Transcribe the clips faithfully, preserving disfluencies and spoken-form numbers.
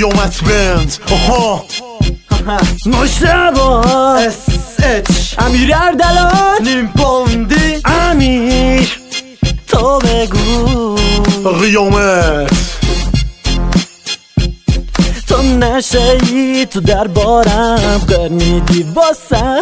قیامت بند آها مشتبا اس اچ امیر اردلان نیم پوندی امیر تو بگو قیامت تو نشهی تو دربارم قر میدی واسه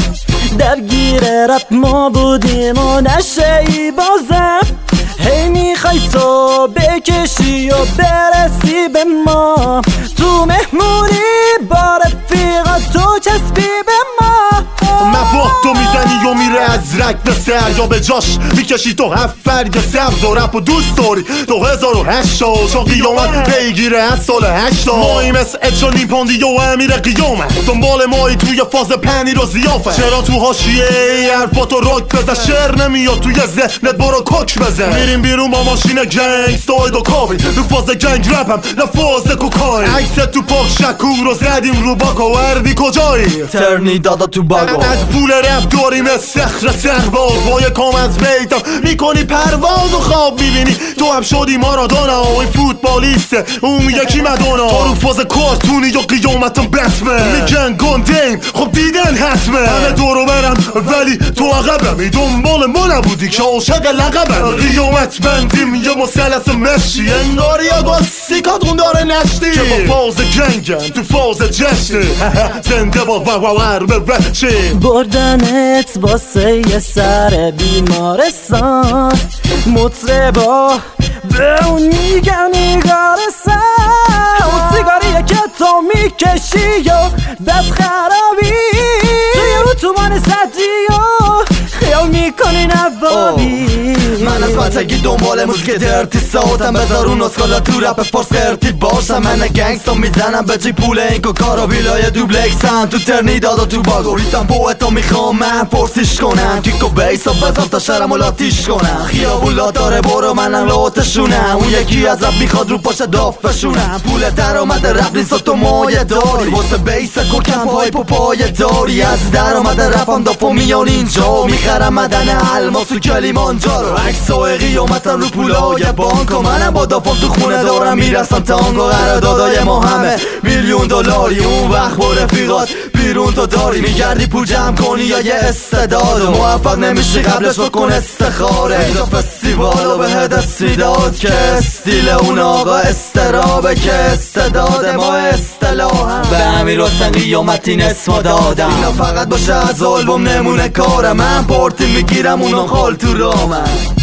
درگیر رپ ما بودیم و نشهی بازم هی میخوای تو بکشی و برسی به ما تو مهمونی با رفیقا تو چسبی به ما مواد تو میزنی و میره از رک به سر یا به جاش میکشی تو هفت یا سبز و رپ و دوست داری دو هزار و هشت چون قیامت بگیره از سال هشتا مایی مثل اچ و نیم پوندی و امیر قیامت دنبال مایی توی فاز پنیر و زیافت چرا تو حاشیه ای حرفاتو راک بزن شعر نمیاد توی ذهنت برو کوک بزن میریم بیرون با ماشین گنگ ستاید و کابی تو فاز گنگ رپم نه فاز کوکاین عکس تو پاک شکور رو زدیم رو باکو وردی کجایی ترنی دادا تو باگو از پول رپ داریم سخر سخباز با یکم از بیتم میکنی پرواز و خواب میبینی تو هم شدی مارادونا و این فوتبالیسته اون یکی مدونا تو رو فاز کارتونی یا قیامتم بتمن میگن گندین خب دیدن حتمه همه دورو برم ولی تو عقبم ای دنبال ما نبودی که عاشق لقبم قیامت بندیم یه مثلث مشی انگار یا گاستیکاتون داره نشتی که با فاز جنگم تو فاز جشنه زنده با وور به بچه بردنت واسه یه سر بیمارستان مطربا به اون میگن نگارستان اون سیگاریه که تو میکشی و بد خرابی توی اتوبان صدی و خیال میکنی نوابی من از بچگی دنبال موزیک درتی ساوتم بذار اون اسکالا تو رپ فارس ارتیب باشم من گنگستا میزنم به جی پول این کوکارا بیلای دوبلکسن تو ترنی دادا تو باگو ریتم پویتا میخوام من فرسیش کنم کیکو بیسا بزن تا شرم و لاتیش کنم خیابولا داره برو منم لاتشونم اون یکی از رپ میخواد رو پاش داف بشونم پول در آمده رپ نیست تو مایه داری واسه بیس کوکم پای پو پای داری از در آمده رپم دافو میان اینجا میخرم مدن الماس و کلیمانجارو عکسای قیامتم رو پولای بانک و منم با دافام تو خونه دارم میرسم تانگو قراردادای ما همه میلیون دلاری اون وقت با رفیقات بیرون تو داری میگردی پول جمع کنی یا یه استعداد و موفق نمیشی قبلش بکن استخاره اینجا فستیوال و به دست میداد که استیل اون آقا استرابه که استعداد ما اصطلاحم به امیر حسین قیامت این اسمو دادم اینا فقط باشه از آلبوم نمونه کارم من پارتی میگیرم اونو خال تو رامم